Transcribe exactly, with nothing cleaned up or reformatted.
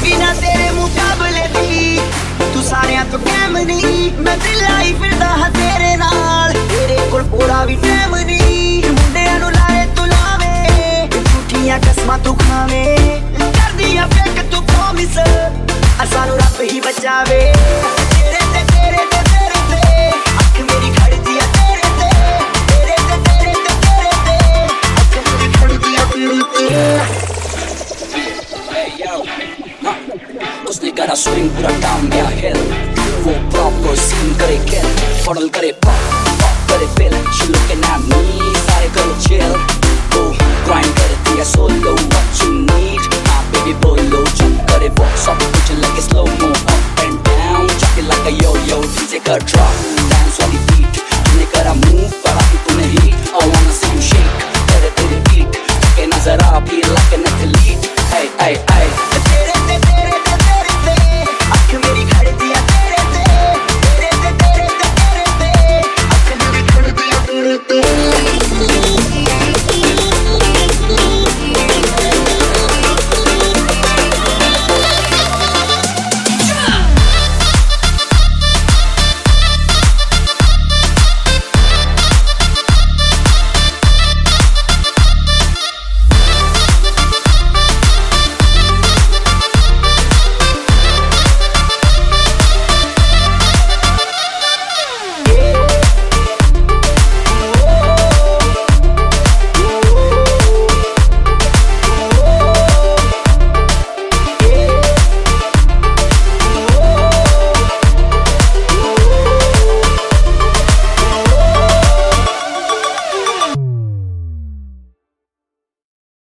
होगी ना तेरे मुकाबले दी, तू सारियां तो कैम नहीं, मैं दिल आई फिरदा हां तेरे नाल, तेरे कोल पूरा भी टैम नहीं, मुंडियां नू लाए तू लावे, झूठियां कसमां तू खावे, कर दिया फेक तू प्रॉमिस, सानू रब ही बचावे। तेरे ते तेरे ते तेरे ते अख मेरी खड़दी आ तेरे ते, तेरे ते तेरे ते तेरे ते अख मेरी खड़दी आ तेरे ते। Hey yo, huh? उसने करा swing पूरा down गया hill, वो proper scene करे kill, funnel करे pop, pop करे fill, she looking at me, सारे करो chill, वो grind करे दिया solo what you need, हाँ baby बोलो jump करे walk, सब कुछ लगे slow mo up and down, chuck it like a yo-yo, take a drop.